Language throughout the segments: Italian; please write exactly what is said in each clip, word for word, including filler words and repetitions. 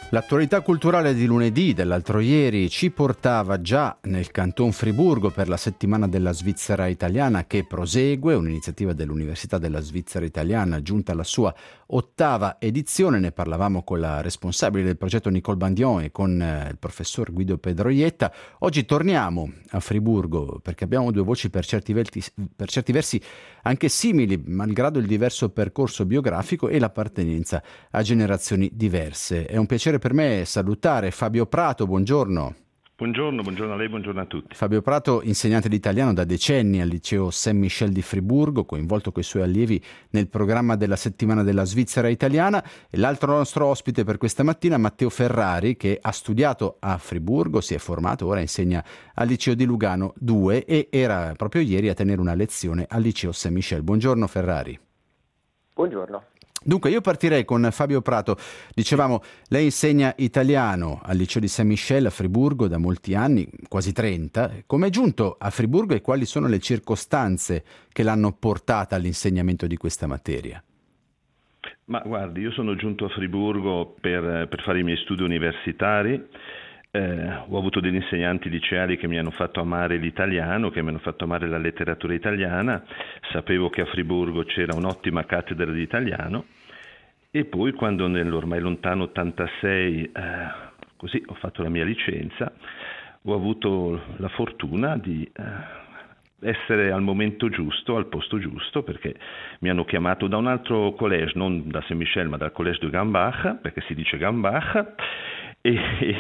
L'attualità culturale di lunedì dell'altro ieri ci portava già nel Canton Friburgo per la settimana della Svizzera italiana che prosegue, un'iniziativa dell'Università della Svizzera italiana giunta alla sua ottava edizione. Ne parlavamo con la responsabile del progetto Nicole Bandion e con eh, il professor Guido Pedroietta. Oggi torniamo a Friburgo perché abbiamo due voci per certi, verti, per certi versi anche simili, malgrado il diverso percorso biografico e l'appartenenza a generazioni diverse. È un piacere per me salutare Fabio Prato, buongiorno. Buongiorno, buongiorno a lei, buongiorno a tutti. Fabio Prato, insegnante di italiano da decenni al liceo Saint-Michel di Friburgo, coinvolto coi suoi allievi nel programma della settimana della Svizzera italiana. E l'altro nostro ospite per questa mattina, Matteo Ferrari, che ha studiato a Friburgo, si è formato, ora insegna al liceo di Lugano due e era proprio ieri a tenere una lezione al liceo Saint-Michel. Buongiorno Ferrari. Buongiorno. Dunque io partirei con Fabio Prato. Dicevamo, lei insegna italiano al liceo di Saint-Michel a Friburgo da molti anni, quasi trenta. Come è giunto a Friburgo e quali sono le circostanze che l'hanno portata all'insegnamento di questa materia? Ma guardi, io sono giunto a Friburgo per, per fare i miei studi universitari. Eh, ho avuto degli insegnanti liceali che mi hanno fatto amare l'italiano, che mi hanno fatto amare la letteratura italiana. Sapevo che a Friburgo c'era un'ottima cattedra di italiano e poi quando nell'ormai lontano ottantasei eh, così ho fatto la mia licenza, ho avuto la fortuna di eh, essere al momento giusto, al posto giusto, perché mi hanno chiamato da un altro college, non da Saint-Michel ma dal college di Gambach, perché si dice Gambach. E,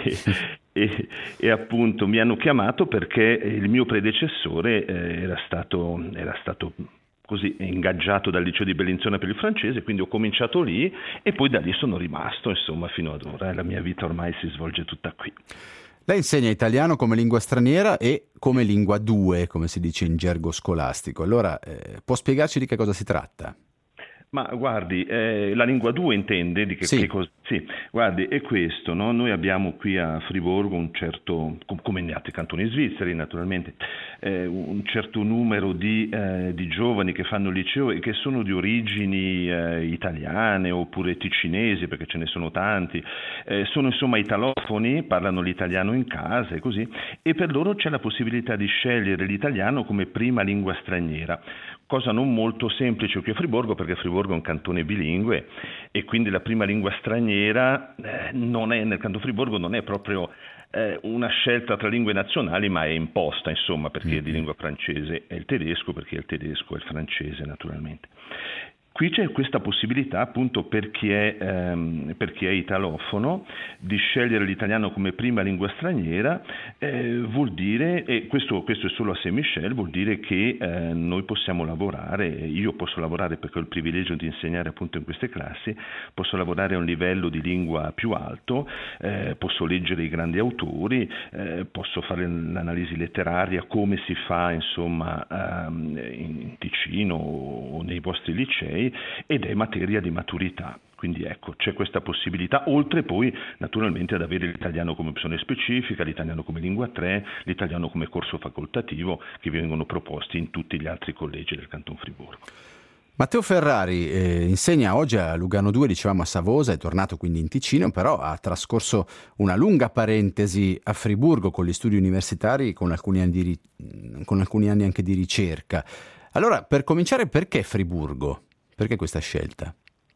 e, e appunto mi hanno chiamato perché il mio predecessore eh, era stato, era stato così ingaggiato dal liceo di Bellinzona per il francese, quindi ho cominciato lì e poi da lì sono rimasto, insomma, fino ad ora. La mia vita ormai si svolge tutta qui. Lei insegna italiano come lingua straniera e come lingua due, come si dice in gergo scolastico. Allora, eh, può spiegarci di che cosa si tratta? Ma guardi, eh, la lingua due intende di che, sì. che cosa? Sì, guardi, è questo, no? Noi abbiamo qui a Friburgo un certo, com- come negli altri cantoni svizzeri naturalmente, eh, un certo numero di, eh, di giovani che fanno il liceo e che sono di origini eh, italiane oppure ticinesi, perché ce ne sono tanti, eh, sono insomma italofoni, parlano l'italiano in casa e così, e per loro c'è la possibilità di scegliere l'italiano come prima lingua straniera. Cosa non molto semplice qui a Friburgo, perché Friburgo è un cantone bilingue e quindi la prima lingua straniera eh, non è, nel canton Friburgo non è proprio eh, una scelta tra lingue nazionali, ma è imposta, insomma, perché di lingua francese è il tedesco, perché il tedesco è il francese naturalmente. Qui c'è questa possibilità appunto per chi è, ehm, per chi è italofono di scegliere l'italiano come prima lingua straniera, eh, vuol dire, e questo, questo è solo a Saint-Michel, vuol dire che eh, noi possiamo lavorare, io posso lavorare perché ho il privilegio di insegnare appunto in queste classi, posso lavorare a un livello di lingua più alto, eh, posso leggere i grandi autori, eh, posso fare l'analisi letteraria come si fa insomma ehm, in Ticino o nei vostri licei, ed è materia di maturità. Quindi ecco, c'è questa possibilità, oltre poi naturalmente ad avere l'italiano come opzione specifica, l'italiano come lingua tre, l'italiano come corso facoltativo che vengono proposti in tutti gli altri collegi del Canton Friburgo. Matteo Ferrari eh, insegna oggi a Lugano due, dicevamo a Savosa, è tornato quindi in Ticino, però ha trascorso una lunga parentesi a Friburgo con gli studi universitari, con alcuni anni, di, con alcuni anni anche di ricerca. Allora, per cominciare, perché Friburgo? Perché questa scelta?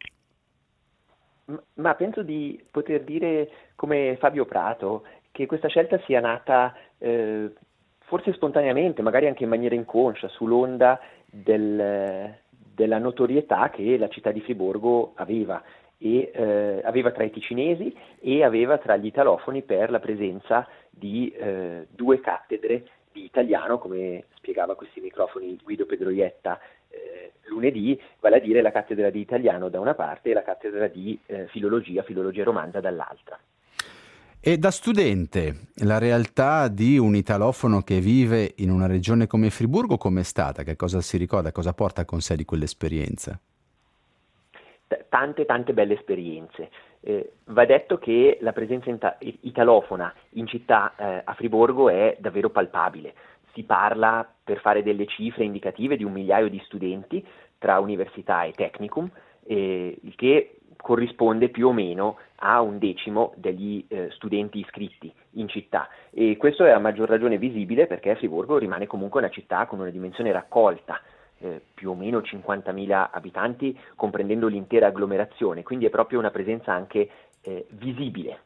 Ma penso di poter dire, come Fabio Prato, che questa scelta sia nata eh, forse spontaneamente, magari anche in maniera inconscia, sull'onda del, della notorietà che la città di Friburgo aveva. E eh, aveva tra i ticinesi e aveva tra gli italofoni per la presenza di eh, due cattedre di italiano, come spiegava a questi microfoni Guido Pedroietta eh, lunedì, vale a dire la cattedra di italiano da una parte e la cattedra di eh, filologia, filologia romanza dall'altra. E da studente, la realtà di un italofono che vive in una regione come Friburgo com'è stata? Che cosa si ricorda? Cosa porta con sé di quell'esperienza? Tante, tante belle esperienze. Eh, va detto che la presenza in ta- italofona in città eh, a Friburgo è davvero palpabile. Si parla, per fare delle cifre indicative, di un migliaio di studenti tra università e technicum, eh, il che corrisponde più o meno a un decimo degli eh, studenti iscritti in città, e questo è a maggior ragione visibile perché Friburgo rimane comunque una città con una dimensione raccolta, eh, più o meno cinquantamila abitanti comprendendo l'intera agglomerazione, quindi è proprio una presenza anche eh, visibile.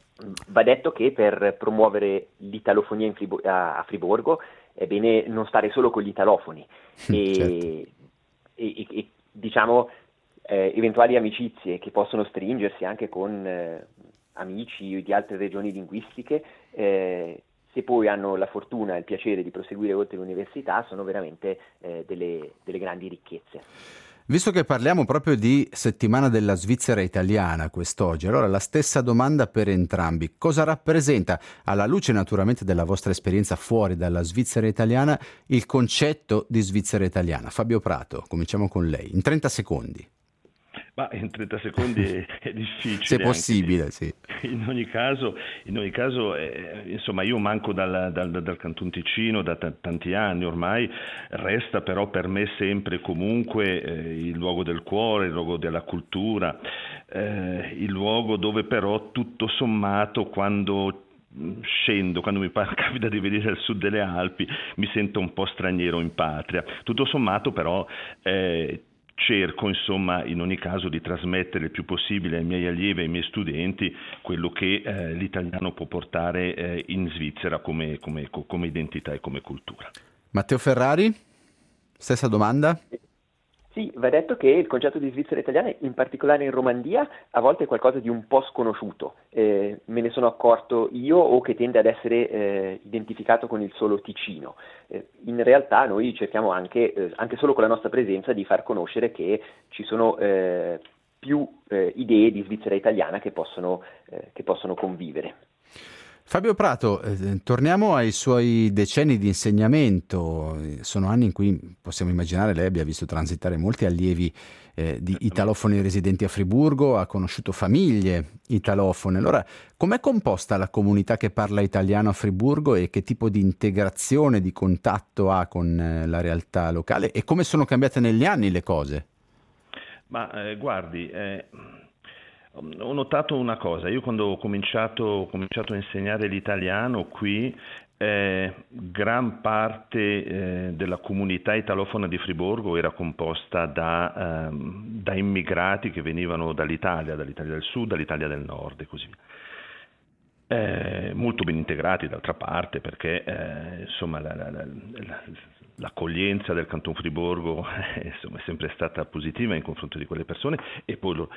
Va detto che per promuovere l'italofonia in Fribo- a, a Friburgo è bene non stare solo con gli italofoni e, certo. e, e, e diciamo eh, eventuali amicizie che possono stringersi anche con eh, amici di altre regioni linguistiche, eh, se poi hanno la fortuna e il piacere di proseguire oltre l'università, sono veramente eh, delle, delle grandi ricchezze. Visto che parliamo proprio di settimana della Svizzera italiana quest'oggi, allora la stessa domanda per entrambi. Cosa rappresenta, alla luce naturalmente della vostra esperienza fuori dalla Svizzera italiana, il concetto di Svizzera italiana? Fabio Prato, cominciamo con lei, in trenta secondi. Ma in trenta secondi è, è difficile. Se possibile, anche, sì. In ogni caso, in ogni caso eh, insomma, io manco dal, dal, dal Canton Ticino da t- tanti anni ormai, resta però per me sempre e comunque eh, il luogo del cuore, il luogo della cultura, eh, il luogo dove però tutto sommato quando scendo, quando mi capita di venire al sud delle Alpi, mi sento un po' straniero in patria. Tutto sommato però eh, cerco insomma in ogni caso di trasmettere il più possibile ai miei allievi e ai miei studenti quello che eh, l'italiano può portare eh, in Svizzera come, come, come identità e come cultura. Matteo Ferrari, stessa domanda? Sì, va detto che il concetto di Svizzera italiana, in particolare in Romandia, a volte è qualcosa di un po' sconosciuto. Eh, me ne sono accorto io o che tende ad essere eh, identificato con il solo Ticino. Eh, in realtà noi cerchiamo anche, eh, anche solo con la nostra presenza, di far conoscere che ci sono eh, più eh, idee di Svizzera italiana che possono, eh, che possono convivere. Fabio Prato, eh, torniamo ai suoi decenni di insegnamento. Sono anni in cui possiamo immaginare lei abbia visto transitare molti allievi eh, di italofoni residenti a Friburgo, ha conosciuto famiglie italofone. Allora, com'è composta la comunità che parla italiano a Friburgo e che tipo di integrazione, di contatto ha con eh, la realtà locale e come sono cambiate negli anni le cose? Ma eh, guardi... Eh... Ho notato una cosa, io quando ho cominciato, ho cominciato a insegnare l'italiano qui, eh, gran parte eh, della comunità italofona di Friburgo era composta da, ehm, da immigrati che venivano dall'Italia, dall'Italia del Sud, dall'Italia del Nord e così via. Eh, molto ben integrati d'altra parte perché eh, insomma la, la, la, la, l'accoglienza del Canton Friburgo eh, insomma, è sempre stata positiva in confronto di quelle persone e poi lo,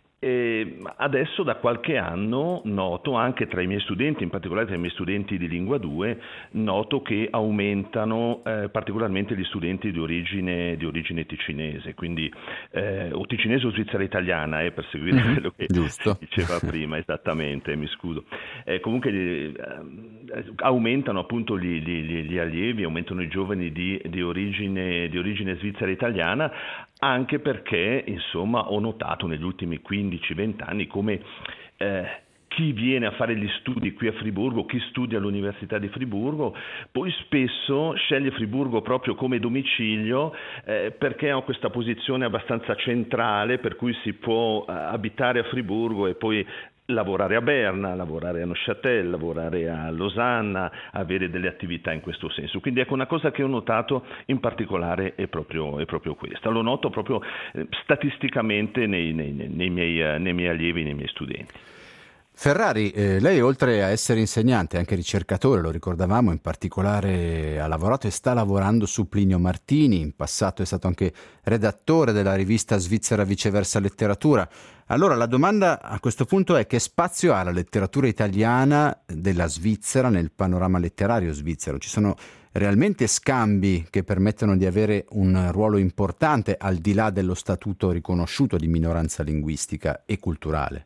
E adesso da qualche anno noto anche tra i miei studenti, in particolare tra i miei studenti di Lingua due, noto che aumentano eh, particolarmente gli studenti di origine, di origine ticinese, quindi eh, o ticinese o svizzera italiana, eh, per seguire mm-hmm, quello che giusto. diceva prima, esattamente, mi scuso. Eh, comunque eh, aumentano appunto gli, gli, gli allievi, aumentano i giovani di, di, origine, di origine svizzera italiana, anche perché insomma ho notato negli ultimi quindici venti anni come eh, chi viene a fare gli studi qui a Friburgo, chi studia all'Università di Friburgo, poi spesso sceglie Friburgo proprio come domicilio eh, perché ha questa posizione abbastanza centrale per cui si può eh, abitare a Friburgo e poi lavorare a Berna, lavorare a Neuchâtel, lavorare a Losanna, avere delle attività in questo senso. Quindi ecco, una cosa che ho notato in particolare è proprio, è proprio questa. Lo noto proprio eh, statisticamente nei, nei, nei, miei, eh, nei miei allievi, nei miei studenti. Ferrari, eh, lei oltre a essere insegnante è anche ricercatore, lo ricordavamo, in particolare ha lavorato e sta lavorando su Plinio Martini, in passato è stato anche redattore della rivista svizzera Viceversa Letteratura. Allora la domanda a questo punto è: che spazio ha la letteratura italiana della Svizzera nel panorama letterario svizzero? Ci sono realmente scambi che permettono di avere un ruolo importante al di là dello statuto riconosciuto di minoranza linguistica e culturale?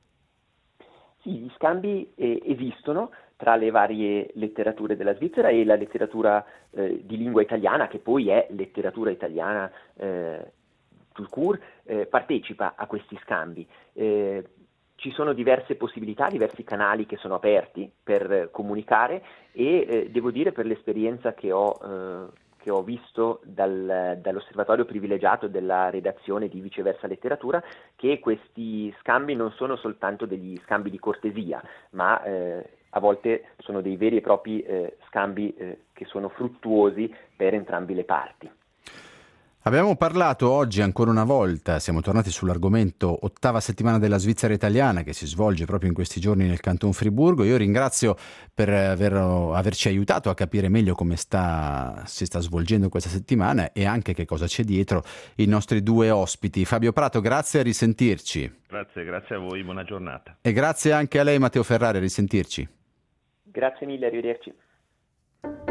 Sì, gli scambi eh, esistono tra le varie letterature della Svizzera e la letteratura eh, di lingua italiana, che poi è letteratura italiana eh, tout court, eh, partecipa a questi scambi. Eh, ci sono diverse possibilità, diversi canali che sono aperti per eh, comunicare e eh, devo dire, per l'esperienza che ho, eh, che ho visto dal, dall'osservatorio privilegiato della redazione di Viceversa Letteratura, che questi scambi non sono soltanto degli scambi di cortesia, ma eh, a volte sono dei veri e propri eh, scambi eh, che sono fruttuosi per entrambi le parti. Abbiamo parlato oggi ancora una volta, siamo tornati sull'argomento ottava settimana della Svizzera italiana che si svolge proprio in questi giorni nel Canton Friburgo. Io ringrazio per aver, averci aiutato a capire meglio come sta, si sta svolgendo questa settimana e anche che cosa c'è dietro i nostri due ospiti. Fabio Prato, grazie, a risentirci. Grazie, grazie a voi, buona giornata. E grazie anche a lei Matteo Ferrari, a risentirci. Grazie mille, arrivederci.